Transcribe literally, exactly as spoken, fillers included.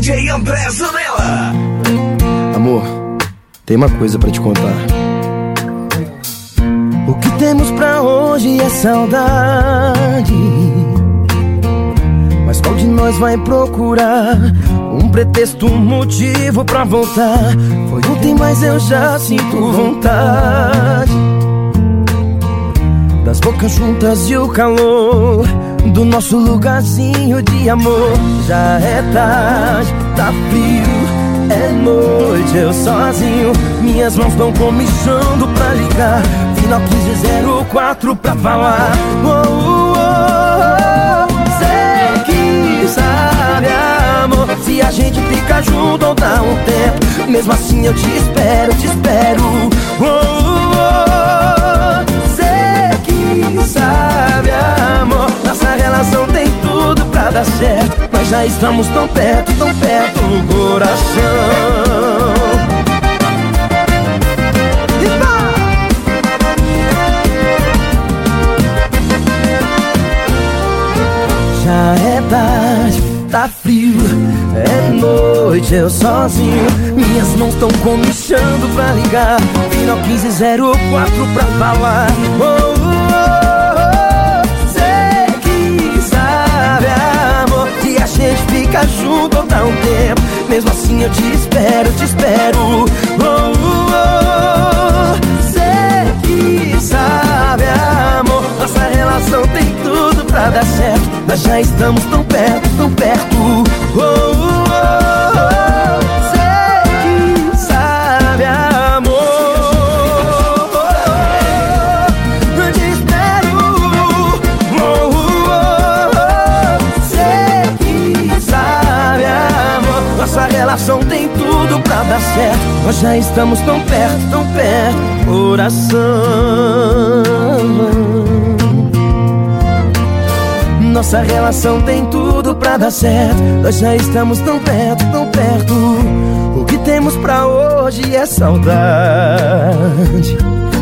J André Zanella. Amor, tem uma coisa pra te contar. O que temos pra hoje é saudade, mas qual de nós vai procurar um pretexto, um motivo pra voltar? Foi ontem, mas eu já sinto vontade das bocas juntas e o calor do nosso lugarzinho de amor. Já é tarde, tá frio, é noite, eu sozinho. Minhas mãos estão comichando pra ligar. Final quinze zero quatro pra falar. Oh, oh, oh. Sei que sabe, amor, se a gente fica junto ou dá um tempo. Mesmo assim eu te espero, te espero. Oh, oh, oh. Sei que sabe, amor, nossa relação tem tudo pra dar certo. Nós já estamos tão perto, tão perto do coração. Já é tarde, tá frio, é noite, eu sozinho. Minhas mãos estão comichando pra ligar. Final quinze zero quatro pra falar. Oh, oh, oh, sei que sabe, amor, se a gente fica junto ou dá um tempo. Mesmo assim eu te espero, te espero. Oh, oh, oh, sei que sabe, amor, nossa relação tem tudo pra dar certo. Nós já estamos tão perto, tão perto. Oh, oh, oh, sei que sabe, amor. Eu te espero. Oh, oh, oh, sei que sabe, amor, nossa relação tem tudo pra dar certo. Nós já estamos tão perto, tão perto, coração. Nossa relação tem tudo pra dar certo. Nós já estamos tão perto, tão perto. O que temos pra hoje é saudade.